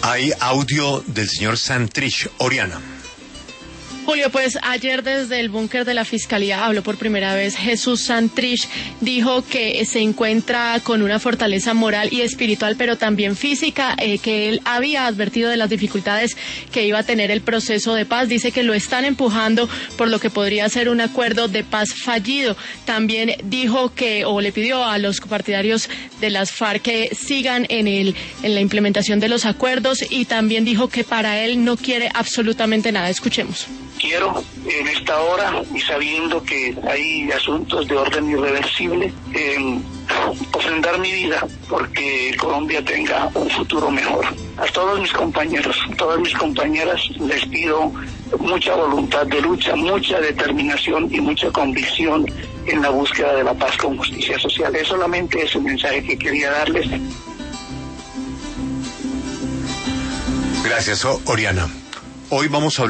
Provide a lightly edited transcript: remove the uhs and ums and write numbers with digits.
Hay audio del señor Santrich. Oriana. Julio, pues ayer desde el búnker de la Fiscalía habló por primera vez Jesús Santrich. Dijo que se encuentra con una fortaleza moral y espiritual, pero también física, que él había advertido de las dificultades que iba a tener el proceso de paz. Dice que lo están empujando por lo que podría ser un acuerdo de paz fallido. También dijo que, o le pidió a los partidarios de las FARC que sigan en la implementación de los acuerdos, y también dijo que para él no quiere absolutamente nada. Escuchemos. Quiero, en esta hora, y sabiendo que hay asuntos de orden irreversible, ofrendar mi vida porque Colombia tenga un futuro mejor. A todos mis compañeros, todas mis compañeras, les pido mucha voluntad de lucha, mucha determinación y mucha convicción en la búsqueda de la paz con justicia social. Es solamente ese mensaje que quería darles. Gracias, Oriana. Hoy vamos a hablar